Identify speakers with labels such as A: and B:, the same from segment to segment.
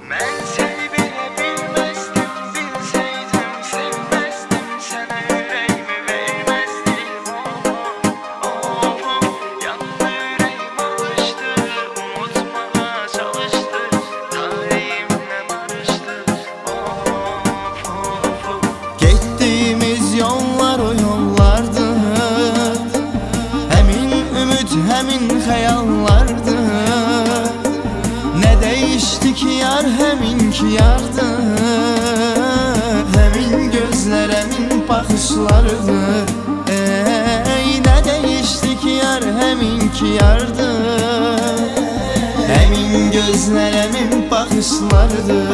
A: Ben seni bile bilmezdim, bilseydim sevmezdim, sana yüreğimi vermezdim. Yandı yüreğim alıştı, unutmaya çalıştı, tarihimle barıştı.
B: Gittiğimiz yollar o yollardı, hemin ümit hemin hayallardı. Ne değişti ki yar, heminki yardı, hemin gözler hemin bakışlardı. Ne değişti ki yar, heminki yardı, hemin gözler hemin bakışlardı.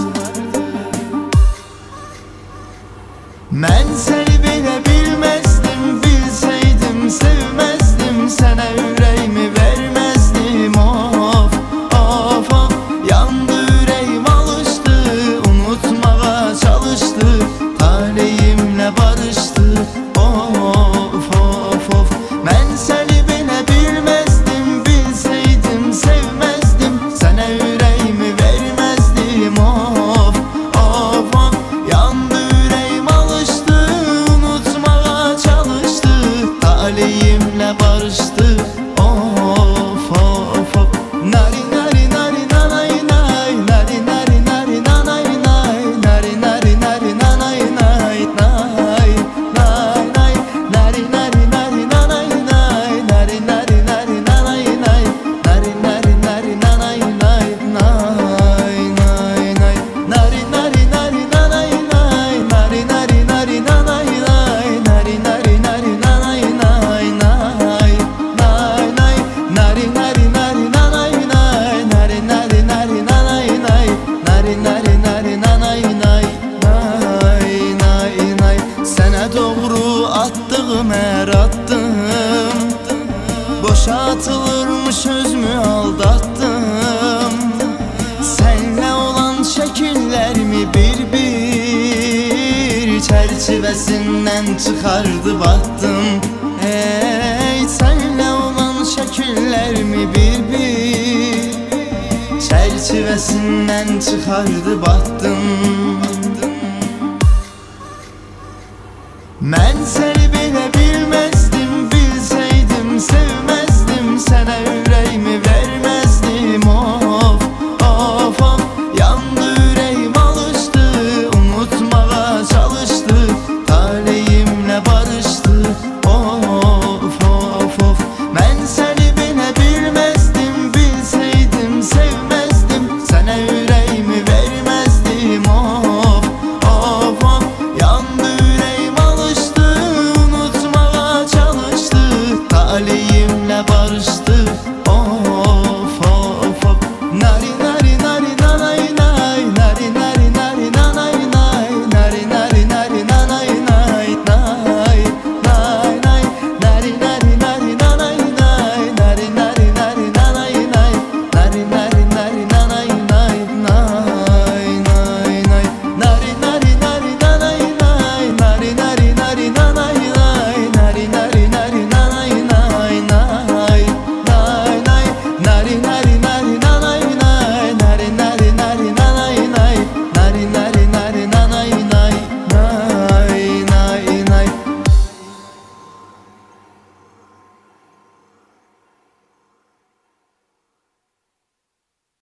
B: Ben seni bile bilmezdim, bilseydim sevmezdim, sana yüreğimi vermezdim. Of of of, yandı yüreğim alıştı, unutmaya çalıştı, talihimle barıştı. Of of of, ben seni bile bilmezdim, bilseydim sevmezdim, sana yüreğimi vermezdim. Of of of, yandı talihimle barıştı. Of of of, nari nari nari nanay nay, nari nari nari nanay nay, nari nari nari nanay nay, nay nay nay, nari nari nari nanay nay, nari nari nari nanay nay, nari nari nari nanay nay, nay nay nay, nari nari nari nanay nay, nari nari nari nanay nay, nari nari nari nanay nay. Sene doğru attığım her attım, boşa atılırmış özümü aldattım. Seninle olan şekillerimi bir bir çerçevesinden çıkardı baktım. Seninle olan şekillerimi bir bir çerçevesinden çıkardı baktım. Ben seni